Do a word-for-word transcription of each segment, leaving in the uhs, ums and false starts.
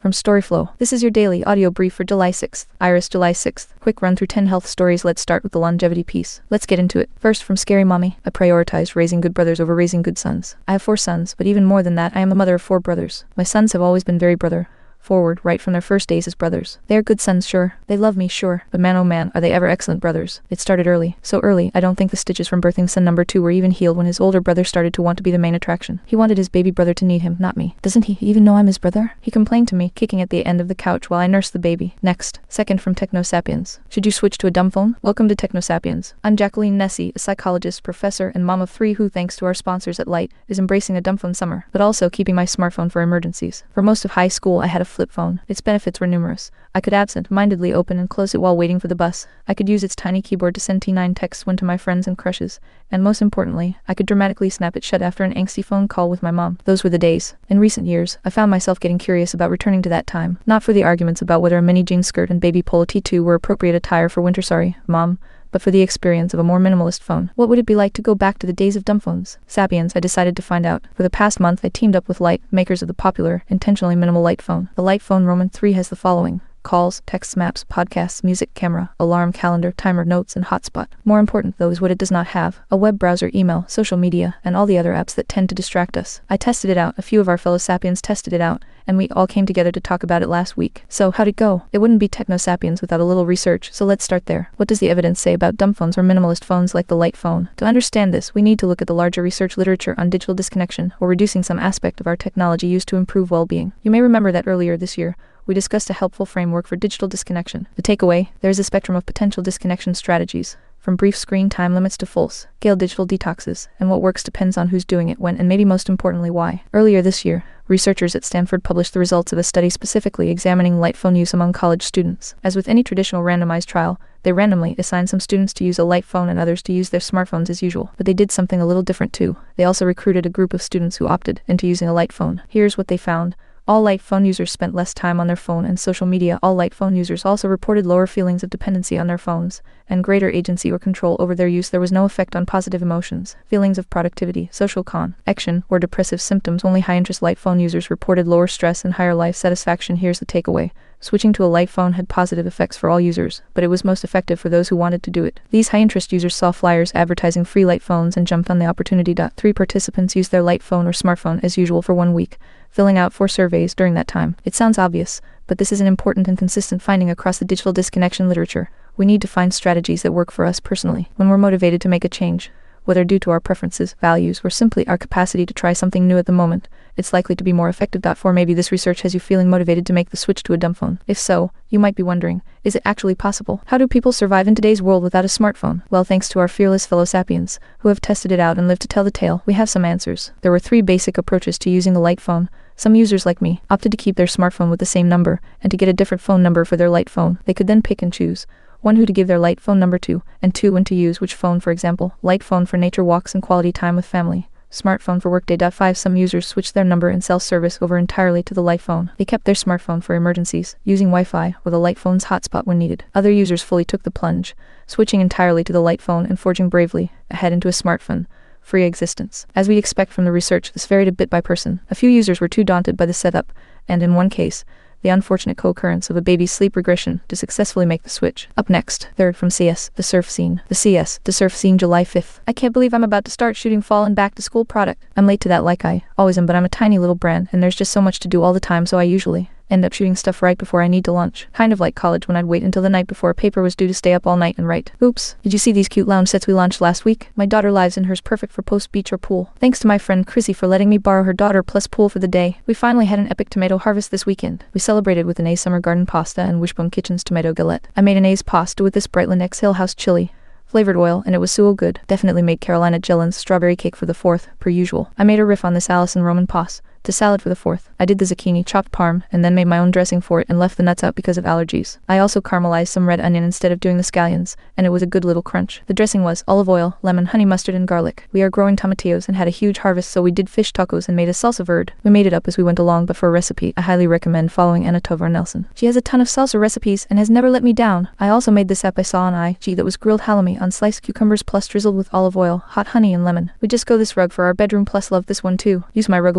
from Storyflow. This is your daily audio brief for July sixth. Iris, July sixth. Quick run through ten health stories. Let's start with the longevity piece. Let's get into it. First, from Scary Mommy. I prioritized raising good brothers over raising good sons. I have four sons, but even more than that, I am a mother of four brothers. My sons have always been very brother forward right from their first days as brothers. They are good sons, sure. They love me, sure. But man oh man, are they ever excellent brothers. It started early. So early, I don't think the stitches from birthing son number two were even healed when his older brother started to want to be the main attraction. He wanted his baby brother to need him, not me. Doesn't he even know I'm his brother? He complained to me, kicking at the end of the couch while I nursed the baby. Next. Second, from Technosapiens. Should you switch to a dumb phone? Welcome to Technosapiens. I'm Jacqueline Nessie, a psychologist, professor, and mom of three who, thanks to our sponsors at Light, is embracing a dumb phone summer, but also keeping my smartphone for emergencies. For most of high school, I had a flip phone. Its benefits were numerous. I could absent-mindedly open and close it while waiting for the bus. I could use its tiny keyboard to send T nine texts when to my friends and crushes. And most importantly, I could dramatically snap it shut after an angsty phone call with my mom. Those were the days. In recent years, I found myself getting curious about returning to that time. Not for the arguments about whether a mini jean skirt and baby polo T two were appropriate attire for winter, sorry, Mom, but for the experience of a more minimalist phone. What would it be like to go back to the days of dumb phones? Sapiens, I decided to find out. For the past month, I teamed up with Light, makers of the popular, intentionally minimal Light phone. The Light phone Roman three has the following: calls, texts, maps, podcasts, music, camera, alarm, calendar, timer, notes, and hotspot. More important, though, is what it does not have: a web browser, email, social media, and all the other apps that tend to distract us. I tested it out, a few of our fellow Sapiens tested it out, and we all came together to talk about it last week. So, how'd it go? It wouldn't be Technosapiens without a little research, so let's start there. What does the evidence say about dumb phones or minimalist phones like the Light phone? To understand this, we need to look at the larger research literature on digital disconnection, or reducing some aspect of our technology used to improve well-being. You may remember that earlier this year, we discussed a helpful framework for digital disconnection. The takeaway: there is a spectrum of potential disconnection strategies, from brief screen time limits to full-scale digital detoxes, and what works depends on who's doing it when, and maybe most importantly why. Earlier this year, researchers at Stanford published the results of a study specifically examining Light phone use among college students. As with any traditional randomized trial, they randomly assigned some students to use a Light phone and others to use their smartphones as usual. But they did something a little different too. They also recruited a group of students who opted into using a Light phone. Here's what they found. All Light phone users spent less time on their phone and social media. All Light phone users also reported lower feelings of dependency on their phones, and greater agency or control over their use. There was no effect on positive emotions, feelings of productivity, social connection, or depressive symptoms. Only high-interest Light phone users reported lower stress and higher life satisfaction. Here's the takeaway. Switching to a Light phone had positive effects for all users, but it was most effective for those who wanted to do it. These high-interest users saw flyers advertising free Light phones and jumped on the opportunity. Three participants used their Light phone or smartphone as usual for one week, filling out four surveys during that time. It sounds obvious, but this is an important and consistent finding across the digital disconnection literature. We need to find strategies that work for us personally. When we're motivated to make a change, whether due to our preferences, values, or simply our capacity to try something new at the moment, it's likely to be more effective. For maybe this research has you feeling motivated to make the switch to a dumb phone. If so, you might be wondering, is it actually possible? How do people survive in today's world without a smartphone? Well, thanks to our fearless fellow Sapiens, who have tested it out and lived to tell the tale, we have some answers. There were three basic approaches to using the Light phone. Some users like me opted to keep their smartphone with the same number, and to get a different phone number for their Light phone. They could then pick and choose one who to give their Light phone number to, and two when to use which phone. For example, Light phone for nature walks and quality time with family, smartphone for workday. five Some users switched their number and cell service over entirely to the Light phone. They kept their smartphone for emergencies, using Wi-Fi or the Light phone's hotspot when needed. Other users fully took the plunge, switching entirely to the Light phone and forging bravely ahead into a smartphone free existence. As we'd expect from the research, this varied a bit by person. A few users were too daunted by the setup, and in one case, the unfortunate co-occurrence of a baby's sleep regression, to successfully make the switch. Up next, third from C S, The Surf Scene. The C S, The Surf Scene, July fifth. I can't believe I'm about to start shooting fall and back to school product. I'm late to that like I always am, but I'm a tiny little brand, and there's just so much to do all the time, so I usually end up shooting stuff right before I need to lunch. Kind of like college when I'd wait until the night before a paper was due to stay up all night and write. Oops, did you see these cute lounge sets we launched last week? My daughter lives in hers, perfect for post beach or pool. Thanks to my friend Chrissy for letting me borrow her daughter plus pool for the day. We finally had an epic tomato harvest this weekend. We celebrated with an A's Summer Garden pasta and Wishbone Kitchen's tomato galette. I made an A's pasta with this Brightland X Hill House chili flavored oil, and it was so good. Definitely made Carolina Jellin's strawberry cake for the fourth, per usual. I made a riff on this Allison Roman pasta to salad for the fourth. I did the zucchini chopped parm, and then made my own dressing for it and left the nuts out because of allergies. I also caramelized some red onion instead of doing the scallions, and it was a good little crunch. The dressing was olive oil, lemon, honey mustard, and garlic. We are growing tomatillos and had a huge harvest, so we did fish tacos and made a salsa verde. We made it up as we went along, but for a recipe, I highly recommend following Anna Tovar Nelson. She has a ton of salsa recipes and has never let me down. I also made this app I saw on I G that was grilled halloumi on sliced cucumbers plus drizzled with olive oil, hot honey, and lemon. We just go this rug for our bedroom plus love this one too. Use my Ruggable code Julie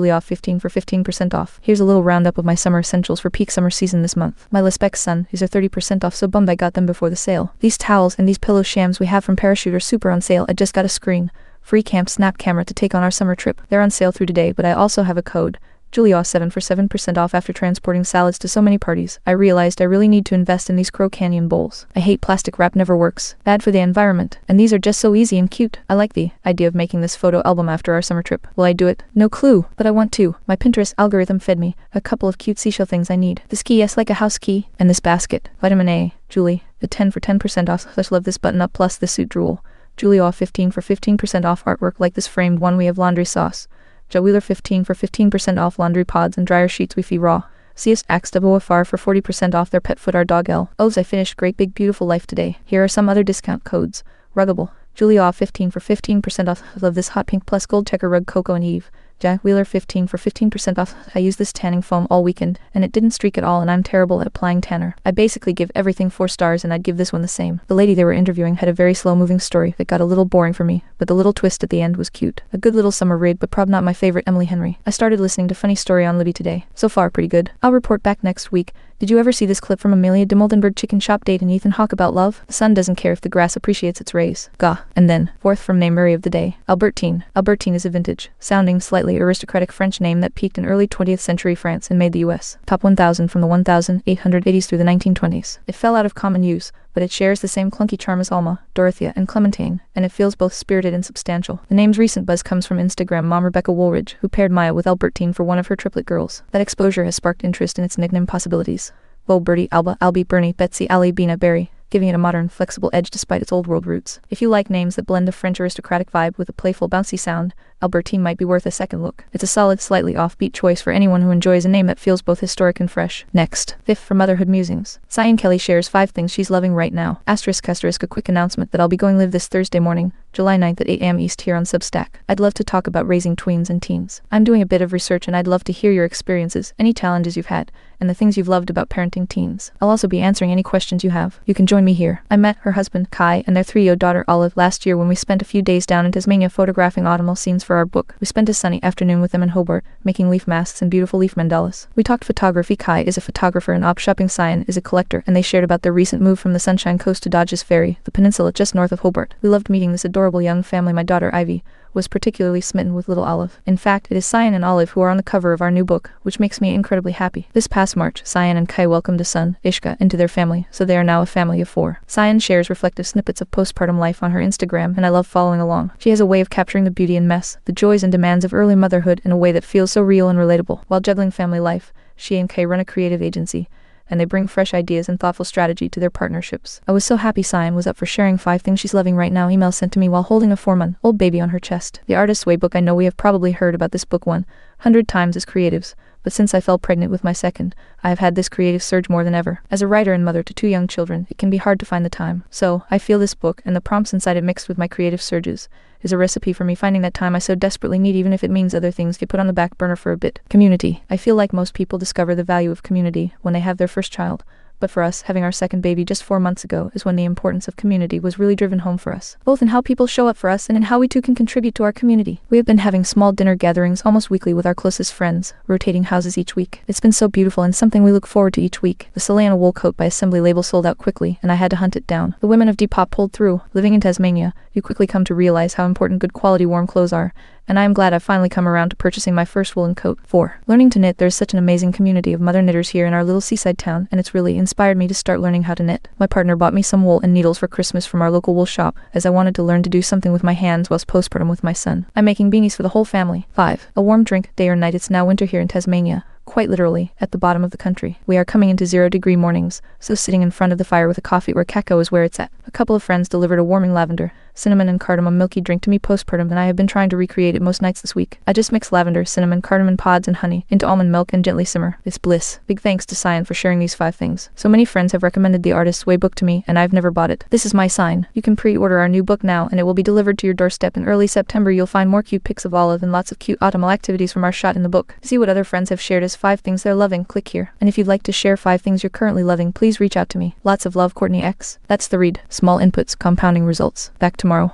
Julie off fifteen for fifteen percent off. Here's a little roundup of my summer essentials for peak summer season this month. My Les Specs Sun, these are thirty percent off, so bummed I got them before the sale. These towels and these pillow shams we have from Parachute are super on sale. I just got a screen free camp snap camera to take on our summer trip. They're on sale through today, but I also have a code. Julia seven for seven percent off. After transporting salads to so many parties, I realized I really need to invest in these Crow Canyon bowls. I hate plastic wrap, never works. Bad for the environment. And these are just so easy and cute. I like the idea of making this photo album after our summer trip. Will I do it? No clue, but I want to. My Pinterest algorithm fed me a couple of cute seashell things I need. This key, yes, like a house key, and this basket. Vitamin A. Julie, the ten for ten percent off. Such love this button up plus this suit drool. Julia off fifteen for fifteen percent off. Artwork like this framed one. We have laundry sauce. Joe Wheeler fifteen for fifteen percent off. Laundry pods and dryer sheets we fee raw. C S X W F R for forty percent off their pet food. Our dog L. O's I finished great big beautiful life today. Here are some other discount codes. Ruggable. Julia off fifteen for fifteen percent off. I love this hot pink plus gold checker rug. Coco and Eve. Jack Wheeler fifteen for fifteen percent off. I used this tanning foam all weekend, and it didn't streak at all, and I'm terrible at applying tanner. I basically give everything four stars, and I'd give this one the same. The lady they were interviewing had a very slow-moving story that got a little boring for me, but the little twist at the end was cute. A good little summer read, but prob not my favorite. Emily Henry. I started listening to Funny Story on Libby today. So far, pretty good. I'll report back next week. Did you ever see this clip from Amelia de Moldenberg? Chicken shop date and Ethan Hawke about love? The sun doesn't care if the grass appreciates its rays. Gah. And then, fourth from name Murray of the day. Albertine. Albertine is a vintage, sounding slightly aristocratic French name that peaked in early twentieth century France and made the U S top one thousand from the eighteen eighties through the nineteen twenties. It fell out of common use, but it shares the same clunky charm as Alma, Dorothea, and Clementine, and it feels both spirited and substantial. The name's recent buzz comes from Instagram mom Rebecca Woolridge, who paired Maya with Albertine for one of her triplet girls. That exposure has sparked interest in its nickname possibilities. Bo, Bertie, Alba, Albie, Bernie, Betsy, Ali, Bina, Barry, giving it a modern, flexible edge despite its old world roots. If you like names that blend a French aristocratic vibe with a playful, bouncy sound, Albertine might be worth a second look. It's a solid, slightly offbeat choice for anyone who enjoys a name that feels both historic and fresh. Next, fifth for Motherhood Musings. Cyan Kelly shares five things she's loving right now. Asterisk asterisk a quick announcement that I'll be going live this Thursday morning, July ninth at eight a m East here on Substack. I'd love to talk about raising tweens and teens. I'm doing a bit of research and I'd love to hear your experiences, any challenges you've had, and the things you've loved about parenting teens. I'll also be answering any questions you have. You can join me here. I met her husband, Kai, and their three-year-old daughter, Olive, last year when we spent a few days down in Tasmania photographing autumnal scenes for our book. We spent a sunny afternoon with them in Hobart, making leaf masks and beautiful leaf mandalas. We talked photography. Kai is a photographer and op shopping. Cyan is a collector, and they shared about their recent move from the Sunshine Coast to Dodges Ferry, the peninsula just north of Hobart. We loved meeting this adorable young family. My daughter, Ivy, was particularly smitten with little Olive. In fact, it is Cyan and Olive who are on the cover of our new book, which makes me incredibly happy. This past March, Cyan and Kai welcomed a son, Ishka, into their family, so they are now a family of four. Cyan shares reflective snippets of postpartum life on her Instagram, and I love following along. She has a way of capturing the beauty and mess, the joys and demands of early motherhood in a way that feels so real and relatable. While juggling family life, she and Kai run a creative agency, and they bring fresh ideas and thoughtful strategy to their partnerships. I was so happy Cyan was up for sharing five things she's loving right now. Email sent to me while holding a four-month-old baby on her chest. The Artist's Way book. I know we have probably heard about this book one hundred times as creatives, but since I fell pregnant with my second, I have had this creative surge more than ever. As a writer and mother to two young children, it can be hard to find the time. So, I feel this book, and the prompts inside it mixed with my creative surges, is a recipe for me finding that time I so desperately need, even if it means other things get put on the back burner for a bit. Community. I feel like most people discover the value of community when they have their first child. But for us, having our second baby just four months ago is when the importance of community was really driven home for us, both in how people show up for us and in how we too can contribute to our community. We have been having small dinner gatherings almost weekly with our closest friends, rotating houses each week. It's been so beautiful and something we look forward to each week. The Solana wool coat by Assembly label sold out quickly, and I had to hunt it down. The women of Depop pulled through. Living in Tasmania, you quickly come to realize how important good quality warm clothes are, and I am glad I've finally come around to purchasing my first woolen coat. four. Learning to knit. There's such an amazing community of mother knitters here in our little seaside town, and it's really inspired me to start learning how to knit. My partner bought me some wool and needles for Christmas from our local wool shop, as I wanted to learn to do something with my hands whilst postpartum with my son. I'm making beanies for the whole family. five. A warm drink. Day or night. It's now winter here in Tasmania, quite literally, at the bottom of the country. We are coming into zero-degree mornings, so sitting in front of the fire with a coffee or cacao is where it's at. A couple of friends delivered a warming lavender, cinnamon and cardamom milky drink to me postpartum, and I have been trying to recreate it most nights this week. I just mix lavender, cinnamon, cardamom pods, and honey into almond milk and gently simmer. It's bliss. Big thanks to Cyan for sharing these five things. So many friends have recommended the Artist's Way book to me, and I've never bought it. This is my sign. You can pre-order our new book now, and it will be delivered to your doorstep in early September. You'll find more cute pics of Olive and lots of cute autumnal activities from our shot in the book. See what other friends have shared as five things they're loving. Click here. And if you'd like to share five things you're currently loving, please reach out to me. Lots of love, Courtney X. That's the read. Small inputs, compounding results. Back tomorrow.